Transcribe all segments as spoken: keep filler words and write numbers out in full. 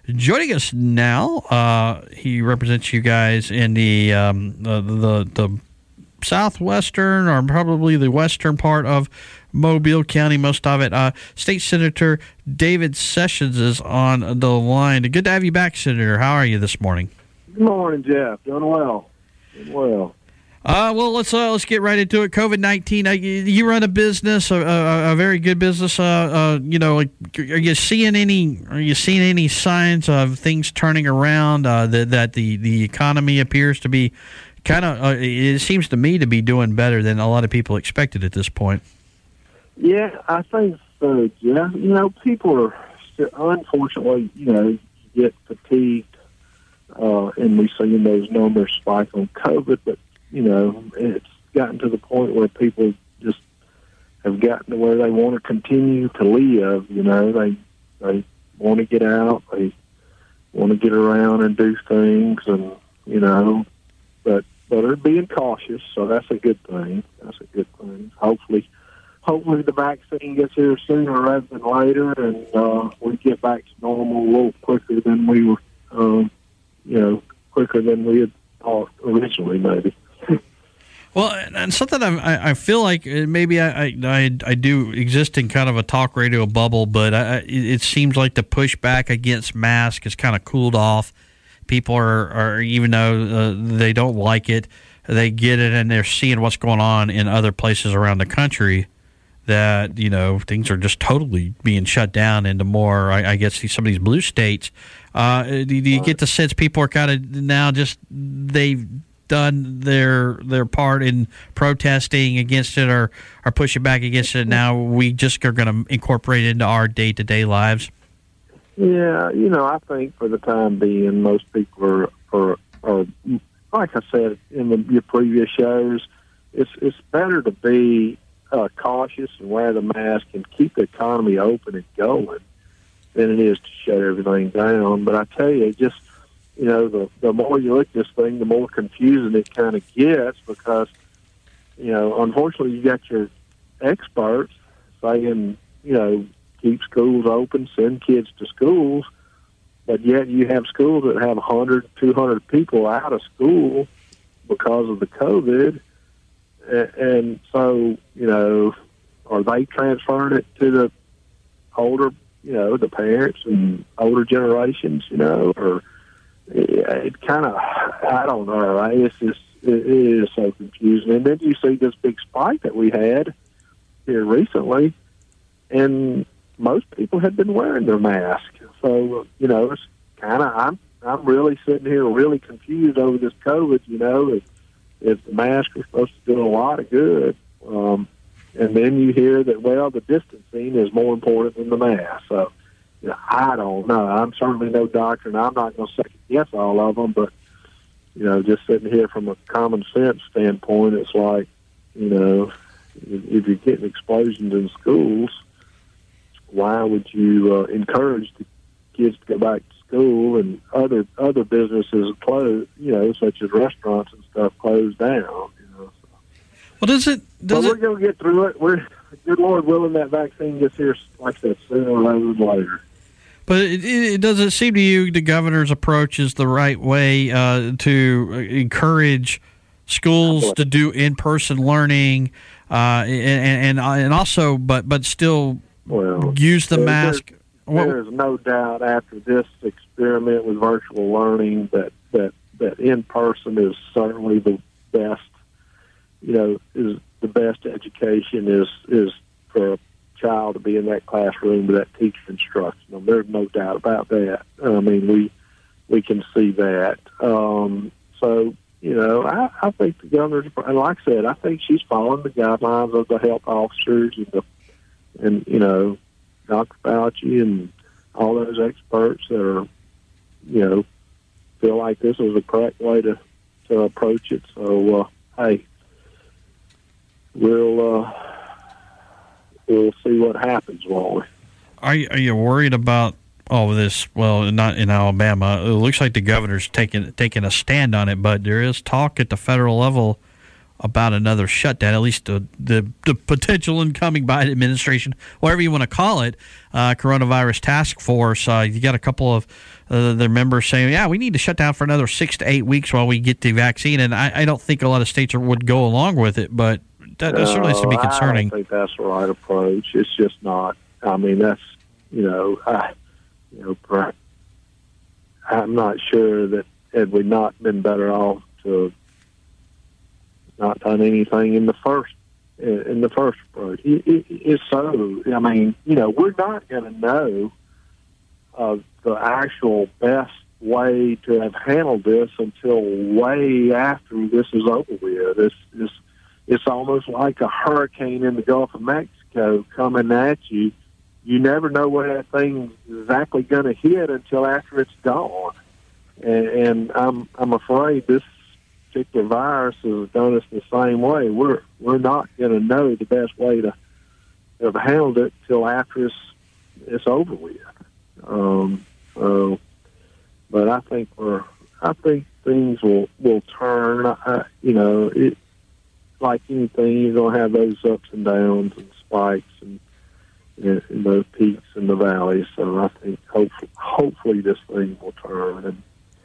Joining us now, uh, he represents you guys in the, um, the the the southwestern or probably the western part of Mobile County, most of it. Uh, State Senator David Sessions is on the line. Good to have you back, Senator. How are you this morning? Good morning, Jeff. Doing well. Doing well. Uh, well, let's uh, let's get right into it. COVID nineteen. Uh, you, you run a business, a, a, a very good business. Uh, uh, you know, like, are you seeing any? Are you seeing any signs of things turning around? Uh, that that the, the economy appears to be kind of. Uh, it seems to me to be doing better than a lot of people expected at this point. Yeah, I think so, Jeff. You know, people are still, unfortunately, you know, get fatigued, uh, and we seeing those numbers spike on COVID, but. You know, it's gotten to the point where people just have gotten to where they want to continue to live. You know, they they want to get out, they want to get around and do things, and you know, but but they're being cautious, so that's a good thing. That's a good thing. Hopefully, hopefully the vaccine gets here sooner rather than later, and uh, we get back to normal a little quicker than we were, um, you know, quicker than we had thought originally, maybe. Well, and something I, I feel like maybe I, I I do exist in kind of a talk radio bubble, but I, it seems like the pushback against masks has kind of cooled off. People are, are even though uh, they don't like it, they get it, and they're seeing what's going on in other places around the country. That you know things are just totally being shut down into more. I, I guess some of these blue states. Uh, do, do you get the sense people are kind of now just they've done their their part in protesting against it or, or pushing back against it? Now we just are going to incorporate it into our day-to-day lives? Yeah, you know, I think for the time being, most people are, are, are like I said in the, your previous shows, it's, it's better to be uh, cautious and wear the mask and keep the economy open and going than it is to shut everything down. But I tell you, just You know, the, the more you look at this thing, the more confusing it kind of gets because, you know, unfortunately you got your experts saying, you know, keep schools open, send kids to schools, but yet you have schools that have one hundred, two hundred people out of school because of the COVID. And, and so, you know, are they transferring it to the older, you know, the parents and older generations, you know, or... It kind of, I don't know. It's just, it is so confusing. And then you see this big spike that we had here recently, and most people had been wearing their mask. So, you know, it's kind of, I'm I'm really sitting here really confused over this COVID, you know, if, if the masks are supposed to do a lot of good. Um, and then you hear that, well, the distancing is more important than the mask. So, you know, I don't know. I'm certainly no doctor, and I'm not going to second guess all of them. But you know, just sitting here from a common sense standpoint, it's like, you know, if, if you're getting explosions in schools, why would you uh, encourage the kids to go back to school and other other businesses close? You know, such as restaurants and stuff closed down. You know, so. Well, does it? Does but it? We're going to get through it. We're, good Lord willing, that vaccine gets here, like I said, sooner rather than later. But it, it doesn't seem to you the governor's approach is the right way uh, to encourage schools to do in-person learning, uh, and, and and also, but but still well, use the there, mask. There's, there's no doubt after this experiment with virtual learning that that that in-person is certainly the best. You know, is the best education is is for a child to be in that classroom with that teacher instructing them. There's no doubt about that. I mean, we we can see that. Um, so, you know, I, I think the governor's, and like I said, I think she's following the guidelines of the health officers and, the, and you know, Doctor Fauci and all those experts that are, you know, feel like this is the correct way to, to approach it. So, uh, hey, we'll... Uh, We'll see what happens, won't we? Are you, are you worried about all of this? Well, not in Alabama. It looks like the governor's taking taking a stand on it, but there is talk at the federal level about another shutdown, at least the, the, the potential incoming Biden administration, whatever you want to call it, uh, coronavirus task force. Uh, you got a couple of uh, their members saying, yeah, we need to shut down for another six to eight weeks while we get the vaccine. And I, I don't think a lot of states are, would go along with it, but that, that certainly has to be concerning. I don't think that's the right approach. It's just not. I mean, that's, you know, I, you know, perhaps, I'm not sure that had we not been better off to not done anything in the first in the first approach. It, it, it's so. I mean, you know, we're not going to know uh, the actual best way to have handled this until way after this is over with. It's it's, it's almost like a hurricane in the Gulf of Mexico coming at you. You never know where that thing's exactly going to hit until after it's gone. And, and I'm I'm afraid this particular virus has done us the same way. We're we're not going to know the best way to have handled it till after it's it's over with. Um, so, but I think we're I think things will will turn. I, you know, it like anything, you're going to have those ups and downs and spikes and. In, in the peaks and the valleys, so I think hopefully, hopefully this thing will turn and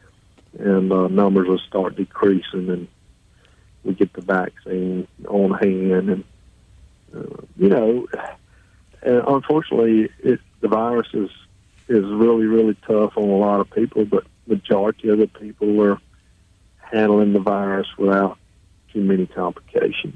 and uh, numbers will start decreasing, and we get the vaccine on hand. And uh, you know, and unfortunately, it, the virus is is really really tough on a lot of people, but majority of the people are handling the virus without too many complications.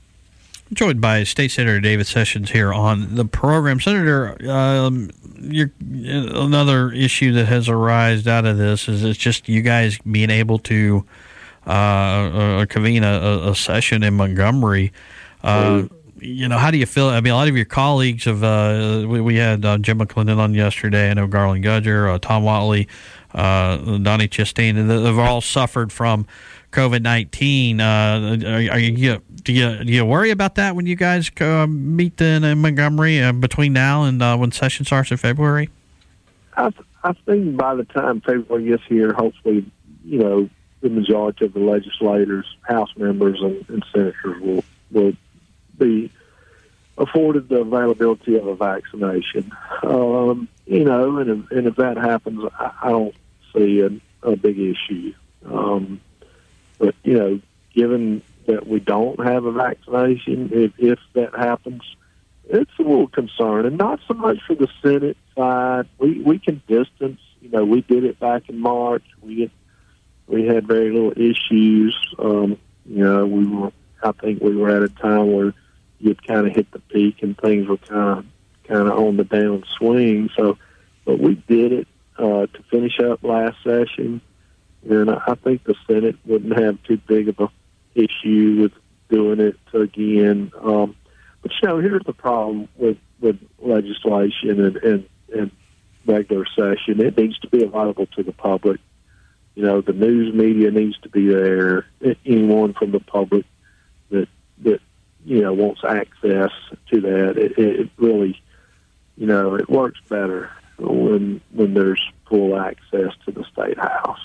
Joined by State Senator David Sessions here on the program. Senator, um, you're, another issue that has arisen out of this is it's just you guys being able to uh, uh, convene a, a session in Montgomery. Uh, you know, how do you feel? I mean, a lot of your colleagues have, uh, we, we had uh, Jim McClendon on yesterday, I know Garland Gudger, uh, Tom Watley, uh, Donnie Chastain, and they've all suffered from COVID nineteen. Uh, are, are you do you do you worry about that when you guys uh, meet in, in Montgomery uh, between now and uh, when session starts in February? I, I think by the time February gets here, hopefully, you know, the majority of the legislators, House members, and, and senators will will be afforded the availability of a vaccination. Um, you know, and if, and if that happens, I, I don't see a, a big issue. Um, But, you know, given that we don't have a vaccination, if, if that happens, it's a little concerning. Not so much for the Senate side. We we can distance. You know, we did it back in March. We had, we had very little issues. Um, you know, we were. I think we were at a time where you'd kind of hit the peak and things were kind of kind of on the downswing. So, but we did it uh, to finish up last session. And I think the Senate wouldn't have too big of a issue with doing it again. Um, but, you know, here's the problem with, with legislation and, and, and regular session. It needs to be available to the public. You know, the news media needs to be there. Anyone from the public that, that you know, wants access to that, it, it really, you know, it works better when when there's full access to the State House.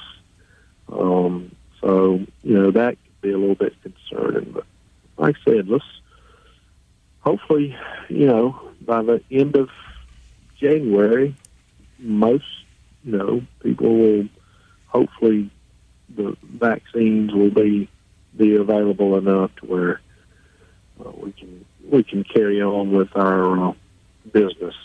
Um, so, you know, that could be a little bit concerning. But like I said, let's hopefully, you know, by the end of January, most, you know, people will hopefully the vaccines will be be available enough to where uh, we can we can carry on with our uh, business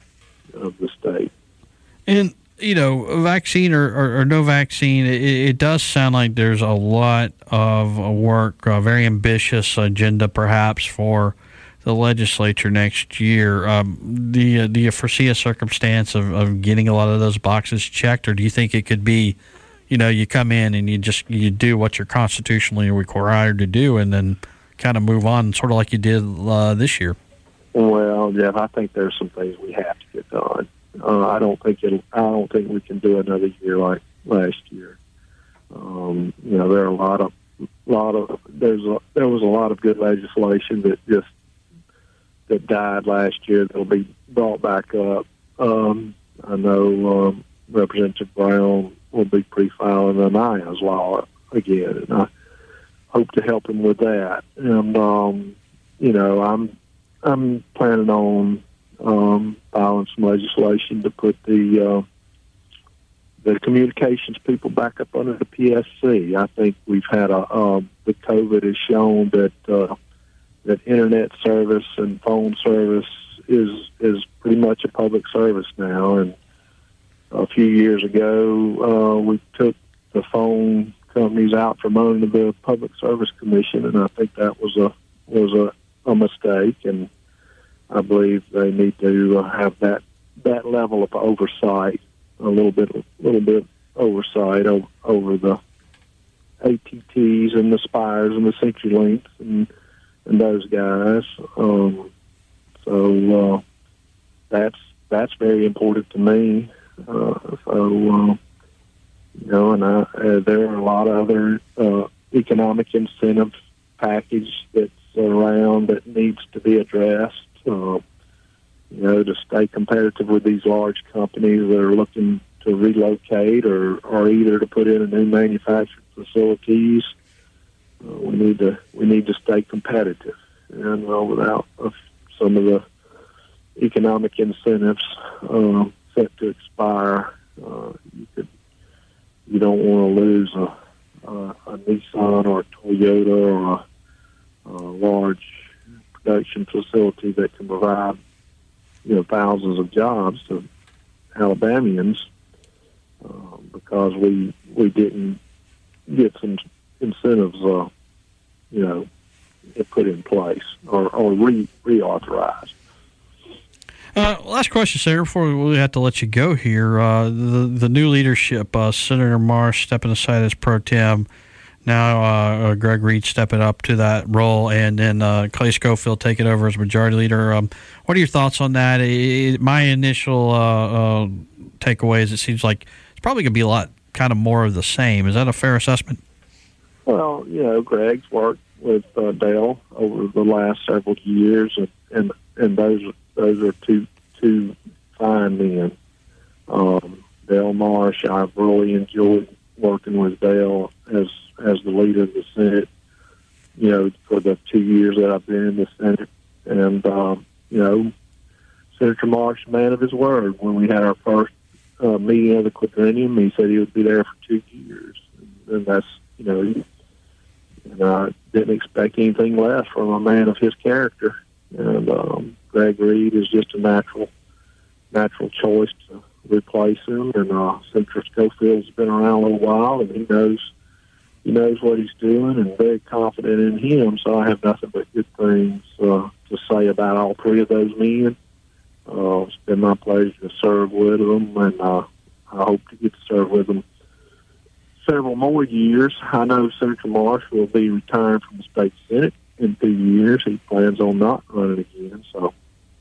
of the state. And you know, vaccine or, or, or no vaccine, it, it does sound like there's a lot of work, a very ambitious agenda perhaps for the legislature next year. Um, do, you, do you foresee a circumstance of, of getting a lot of those boxes checked, or do you think it could be, you know, you come in and you just you do what you're constitutionally required to do and then kind of move on, sort of like you did uh, this year? Well, Jeff, I think there's some things we have to get done. Uh, I don't think it. I don't think we can do another year like last year. Um, you know, there are a lot of, lot of. There's a, there was a lot of good legislation that just that died last year that'll be brought back up. Um, I know um, Representative Brown will be pre-filing an I A S law again, and I hope to help him with that. And um, you know, I'm I'm planning on um, filing some legislation to put the uh, the communications people back up under the P S C. I think we've had a um, the COVID has shown that uh, that internet service and phone service is is pretty much a public service now. And a few years ago, uh, we took the phone companies out from under the Public Service Commission, and I think that was a was a, a mistake. And I believe they need to uh, have that that level of oversight, a little bit a little bit oversight over, over the A T Ts and the Spires and the CenturyLinks and and those guys. Um, so uh, that's that's very important to me. Uh, so, uh, you know, and I, uh, there are a lot of other uh, economic incentive package that's around that needs to be addressed, uh, you know, to stay competitive with these large companies that are looking to relocate or, or either to put in a new manufacturing facilities. Uh, we need to we need to stay competitive, and uh, without uh, some of the economic incentives uh, set to expire, uh, you could you don't want to lose a, a, a Nissan or a Toyota or a, a large production facility that can provide you know thousands of jobs to Alabamians uh, because we we didn't get some incentives, uh, you know, put in place or, or re reauthorized. Uh, last question, Senator, before we have to let you go here. Uh, the the new leadership, uh, Senator Marsh stepping aside as pro tem, now uh, Greg Reed stepping up to that role, and then uh, Clay Schofield taking over as majority leader. Um, what are your thoughts on that? It, my initial uh, uh, takeaway is it seems like it's probably going to be a lot kind of more of the same. Is that a fair assessment? Well, you know, Greg's worked with uh, Dale over the last several years, and and, and those those are two two fine men. Um, Dale Marsh, I've really enjoyed working with Dale as as the leader of the Senate. You know, for the two years that I've been in the Senate, and um, you know, Senator Marsh, man of his word. When we had our first uh, meeting of the quadrennium, he said he would be there for two years, and, and that's you know. He, And I didn't expect anything less from a man of his character. And um, Greg Reed is just a natural, natural choice to replace him. And uh, Senator Schofield's been around a little while, and he knows, he knows what he's doing, and very confident in him. So I have nothing but good things uh, to say about all three of those men. Uh, it's been my pleasure to serve with them, and uh, I hope to get to serve with them several more years. I know Senator Marsh will be retiring from the state Senate in two years. He plans on not running again, so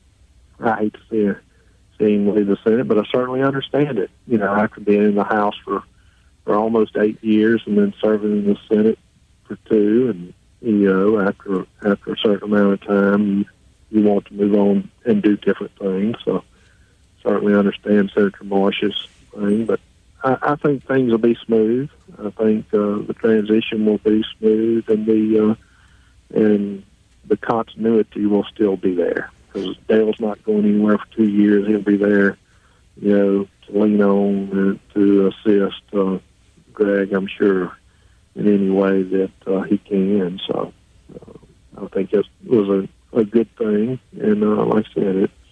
I hate to see, see him leave the Senate, but I certainly understand it. You know, after being in the House for, for almost eight years and then serving in the Senate for two, and you know, after after a certain amount of time, you, you want to move on and do different things. So certainly understand Senator Marsh's thing, but I, I think things will be smooth. I think uh, the transition will be smooth, and the uh, and the continuity will still be there because Dale's not going anywhere for two years. He'll be there, you know, to lean on and to assist uh, Greg, I'm sure, in any way that uh, he can. So uh, I think it was a, a good thing, and uh, like I said, it's,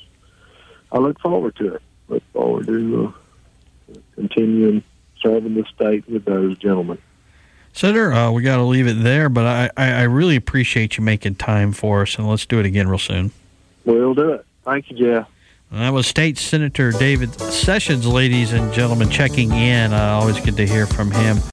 I look forward to it. Look forward to. Uh, continuing serving the state with those gentlemen. Senator, uh, we got to leave it there, but I, I, I really appreciate you making time for us, and let's do it again real soon. We'll do it. Thank you, Jeff. That was State Senator David Sessions, ladies and gentlemen, checking in. Uh, always good to hear from him.